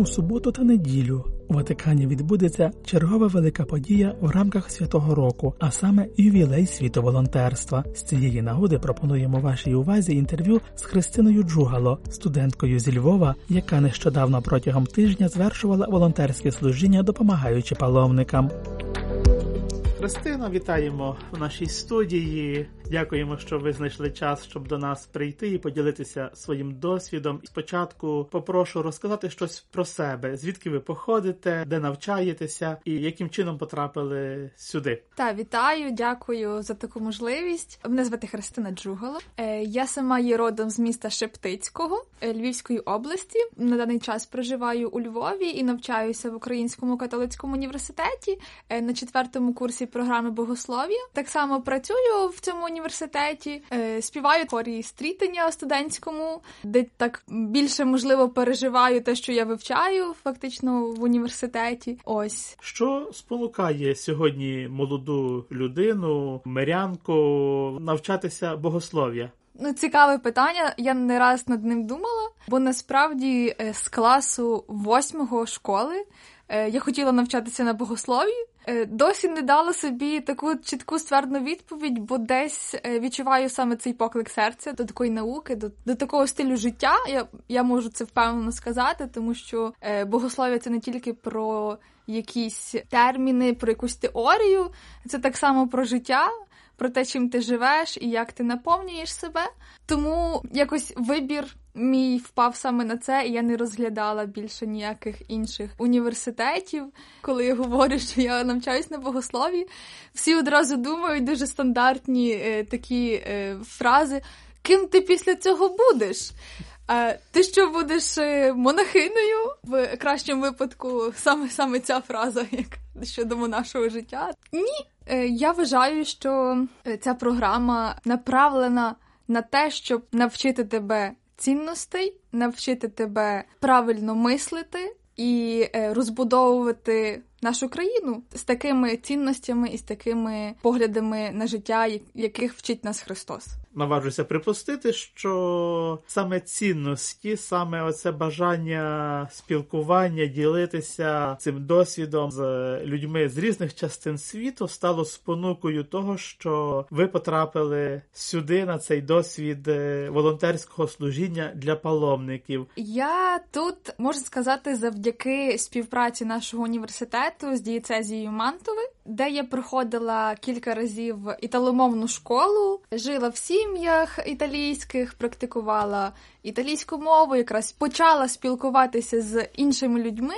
у суботу та неділю у Ватикані відбудеться чергова велика подія в рамках Святого року, а саме ювілей світу волонтерства. З цієї нагоди пропонуємо вашій увазі інтерв'ю з Христиною Джугало, студенткою зі Львова, яка нещодавно протягом тижня звершувала волонтерське служіння, допомагаючи паломникам. Христина, вітаємо в нашій студії. Дякуємо, що ви знайшли час, щоб до нас прийти і поділитися своїм досвідом. Спочатку попрошу розказати щось про себе. Звідки ви походите, де навчаєтеся і яким чином потрапили сюди? Вітаю, дякую за таку можливість. Мене звати Христина Джугало. Я сама є родом з міста Шептицького, Львівської області. На даний час проживаю у Львові і навчаюся в Українському католицькому університеті на 4-му курсі програми богослов'я. Так само працюю в цьому університеті, співаю в хорі стрітення студентському, де так більше, можливо, переживаю те, що я вивчаю фактично в університеті. Ось. Що спонукає сьогодні молоду людину, мирянку, навчатися богослов'я? Цікаве питання, я не раз над ним думала, бо насправді з класу 8-го школи я хотіла навчатися на богослов'ї. Досі не дала собі таку чітку ствердну відповідь, бо десь відчуваю саме цей поклик серця до такої науки, до такого стилю життя. Я можу це впевнено сказати, тому що богослов'я – це не тільки про якісь терміни, про якусь теорію, це так само про життя, про те, чим ти живеш і як ти наповнюєш себе. Тому якось вибір мій впав саме на це, і я не розглядала більше ніяких інших університетів. Коли я говорю, що я навчаюсь на богослов'ї, всі одразу думають дуже стандартні такі фрази: «Ким ти після цього будеш?» Ти що, будеш монахинею? В кращому випадку саме ця фраза, як щодо монашого життя. Ні. Я вважаю, що ця програма направлена на те, щоб навчити тебе цінностей, навчити тебе правильно мислити і розбудовувати нашу країну з такими цінностями і з такими поглядами на життя, яких вчить нас Христос. Наважуся припустити, що саме цінності, саме оце бажання спілкування, ділитися цим досвідом з людьми з різних частин світу стало спонукою того, що ви потрапили сюди на цей досвід волонтерського служіння для паломників. Я тут, можна сказати, завдяки співпраці нашого університету з дієцезією Мантови, де я проходила кілька разів італомовну школу, жила в сім'ях італійських, практикувала італійську мову, якраз почала спілкуватися з іншими людьми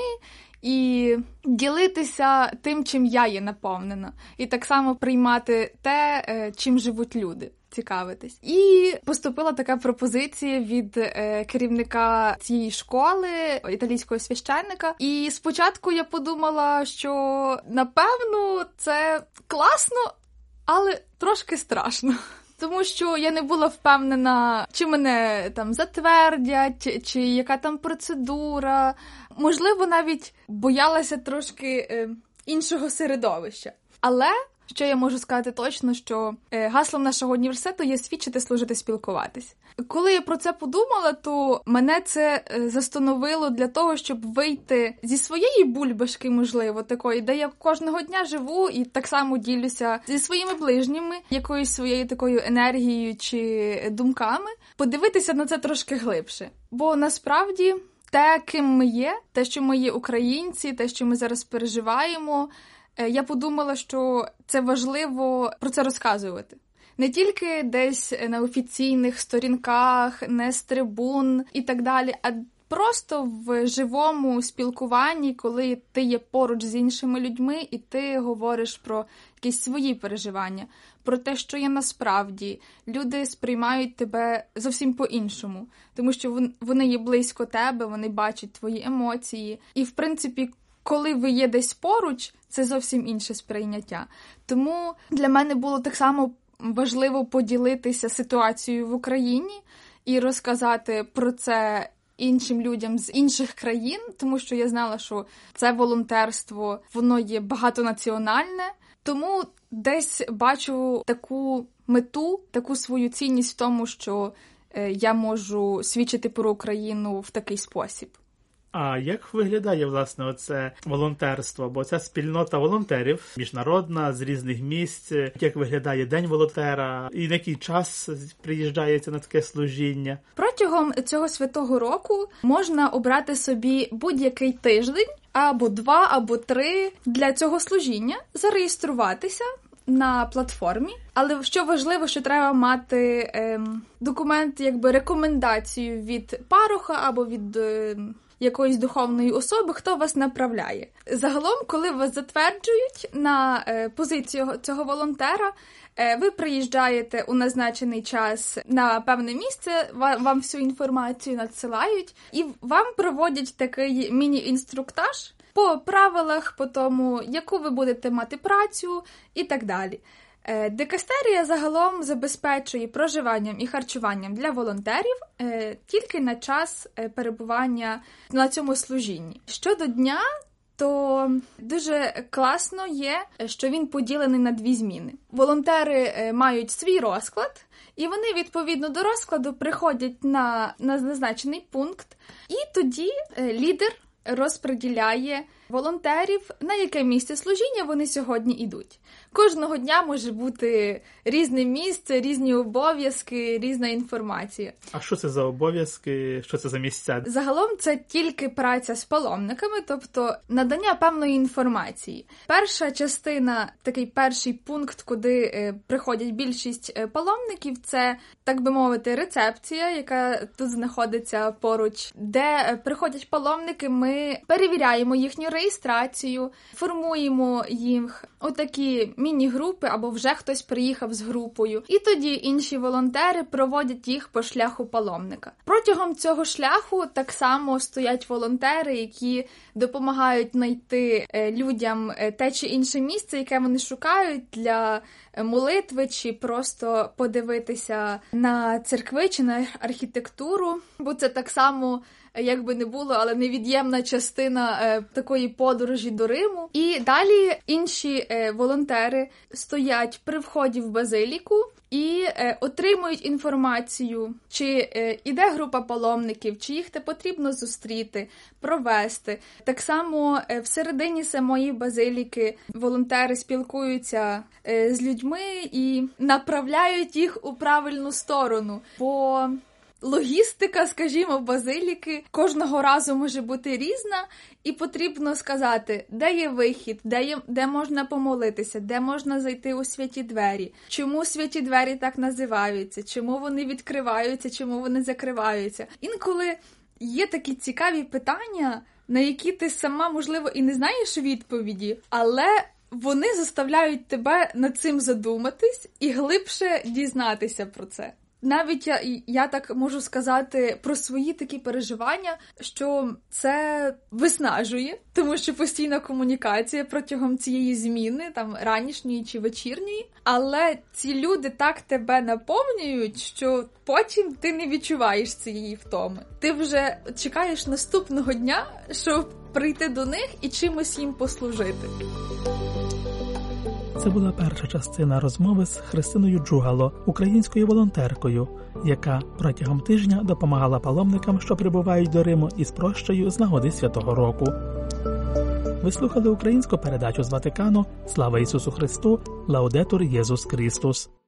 і ділитися тим, чим я є наповнена. І так само приймати те, чим живуть люди. Цікавитись. І поступила така пропозиція від керівника цієї школи, італійського священника. І спочатку я подумала, що, напевно, це класно, але трошки страшно. Тому що я не була впевнена, чи мене там затвердять, чи яка там процедура. Можливо, навіть боялася трошки іншого середовища. Але що я можу сказати точно, що гаслом нашого університету є свідчити, служити, спілкуватись. Коли я про це подумала, то мене це застановило для того, щоб вийти зі своєї бульбашки, можливо, такої, де я кожного дня живу і так само ділюся зі своїми ближніми, якоюсь своєю такою енергією чи думками, подивитися на це трошки глибше. Бо насправді те, ким ми є, те, що ми є українці, те, що ми зараз переживаємо, я подумала, що це важливо про це розказувати. Не тільки десь на офіційних сторінках, не з трибун і так далі, а просто в живому спілкуванні, коли ти є поруч з іншими людьми і ти говориш про якісь свої переживання, про те, що є насправді. Люди сприймають тебе зовсім по-іншому, тому що вони є близько тебе, вони бачать твої емоції. І, в принципі, коли ви є десь поруч, це зовсім інше сприйняття. Тому для мене було так само важливо поділитися ситуацією в Україні і розказати про це іншим людям з інших країн, тому що я знала, що це волонтерство, воно є багатонаціональне. Тому десь бачу таку мету, таку свою цінність в тому, що я можу свідчити про Україну в такий спосіб. А як виглядає, власне, оце волонтерство? Бо ця спільнота волонтерів, міжнародна, з різних місць. Як виглядає День волонтера? І на який час приїжджається на таке служіння? Протягом цього святого року можна обрати собі будь-який тиждень, або 2, або 3 для цього служіння, зареєструватися на платформі. Але що важливо, що треба мати документ, рекомендацію від пароха або від якоїсь духовної особи, хто вас направляє. Загалом, коли вас затверджують на позицію цього волонтера, ви приїжджаєте у назначений час на певне місце, вам всю інформацію надсилають, і вам проводять такий міні-інструктаж по правилах, по тому, яку ви будете мати працю і так далі. Дикастерія загалом забезпечує проживанням і харчуванням для волонтерів тільки на час перебування на цьому служінні. Щодо дня, то дуже класно є, що він поділений на 2 зміни. Волонтери мають свій розклад, і вони відповідно до розкладу приходять на назначений пункт, і тоді лідер розподіляє волонтерів, на яке місце служіння вони сьогодні йдуть. Кожного дня може бути різне місце, різні обов'язки, різна інформація. А що це за обов'язки, що це за місця? Загалом це тільки праця з паломниками, тобто надання певної інформації. Перша частина, такий перший пункт, куди приходять більшість паломників, це, так би мовити, рецепція, яка тут знаходиться поруч, де приходять паломники, ми перевіряємо їхню реєстрацію, формуємо їх отакі міні-групи, або вже хтось приїхав з групою. І тоді інші волонтери проводять їх по шляху паломника. Протягом цього шляху так само стоять волонтери, які допомагають знайти людям те чи інше місце, яке вони шукають для молитви, чи просто подивитися на церкви, чи на архітектуру, бо це так само, як би не було, але невід'ємна частина такої подорожі до Риму. І далі інші волонтери стоять при вході в базиліку і отримують інформацію, чи іде група паломників, чи їх потрібно зустріти, провести. Так само всередині самої базиліки волонтери спілкуються з людьми і направляють їх у правильну сторону. Бо логістика, скажімо, базиліки кожного разу може бути різна, і потрібно сказати, де є вихід, де можна помолитися, де можна зайти у святі двері, чому святі двері так називаються, чому вони відкриваються, чому вони закриваються. Інколи є такі цікаві питання, на які ти сама, можливо, і не знаєш відповіді, але вони заставляють тебе над цим задуматись і глибше дізнатися про це. Навіть я так можу сказати про свої такі переживання, що це виснажує, тому що постійна комунікація протягом цієї зміни, там ранішньої чи вечірньої, але ці люди так тебе наповнюють, що потім ти не відчуваєш цієї втоми. Ти вже чекаєш наступного дня, щоб прийти до них і чимось їм послужити. Це була перша частина розмови з Христиною Джугало, українською волонтеркою, яка протягом тижня допомагала паломникам, що прибувають до Риму, із прощею з нагоди Святого Року. Ви слухали українську передачу з Ватикану. Слава Ісусу Христу! Лаудетур Єсус Христос!